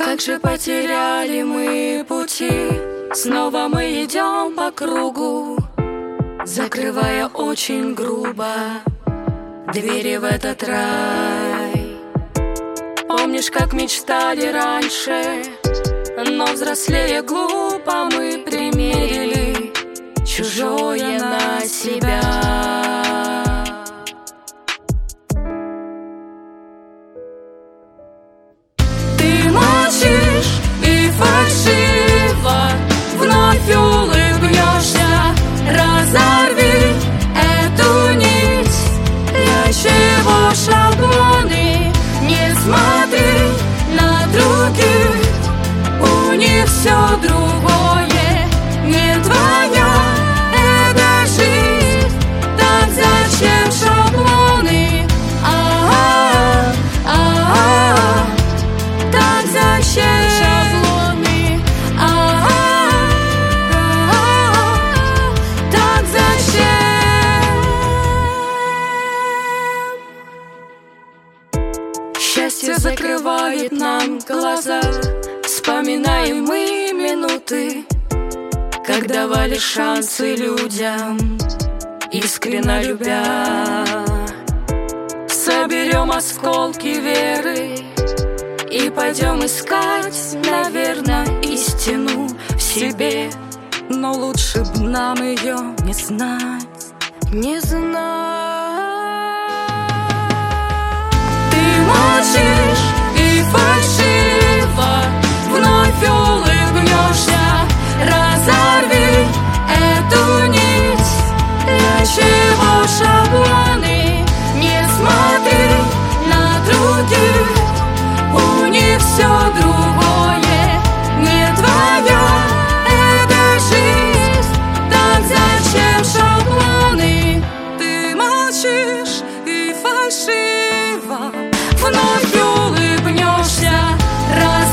Как же потеряли мы пути, снова мы идем по кругу, закрывая очень грубо двери в этот рай. Помнишь, как мечтали раньше, но взрослея глупо мы примерили чужое на себя. Вновь улыбнешься, разорви эту нить. Для чего шаблоны? Не смотри на других, у них все другое, не твоя эта жизнь. Так зачем шаблоны? Так зачем шаблоны? Так зачем? Счастье закрывает нам глаза, вспоминаем мы минуты, как давали шансы людям, искренне любя. Соберем осколки веры и пойдем искать, наверное, истину в себе. Но лучше б нам ее не знать, не знать. Ты молчишь.